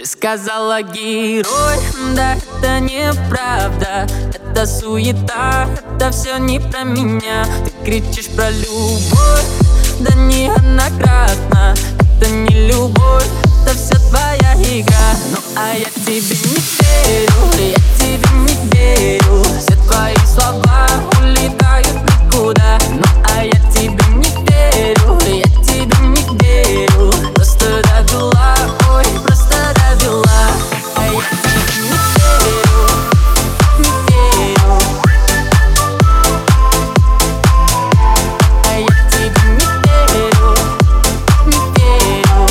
Ты сказала герой, да это неправда. Это суета, это все не про меня. Ты кричишь про любовь, да неоднократно. Это не любовь, это все твоя игра. Ну а я тебе не верю, я тебе не верю. Все твои слова улетают никуда. Ну а я тебе не верю, я тебе не верю. Просто довела, ой, просто довела. А я тебе не верю, не верю. А я тебе не верю, не верю.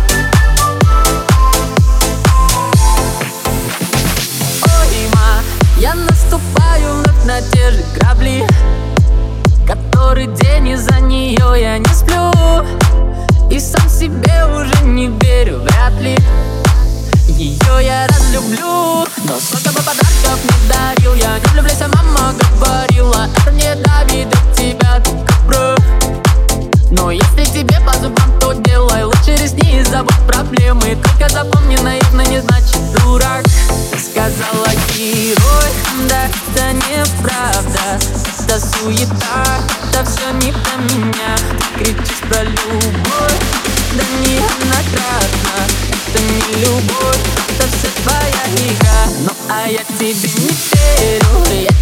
Ой, ма, я наступаю вновь на те же грабли. Который день из-за нее я не сплю. И сам себе уже не верю, вряд ли ее я разлюблю. Но сколько бы подарков не дарил я, не влюбляйся, мама говорила. Это не давит от тебя, только прав. Но если тебе по зубам, то делай лучше ресни и забудь проблемы. Только запомни, наивно не значит дурак. Ты сказала герой, да это неправда. Это суета, это все не про меня. Ты кричишь про любовь, да неоднократно. Это не любовь, это все твоя игра. Ну а я тебе не верю, я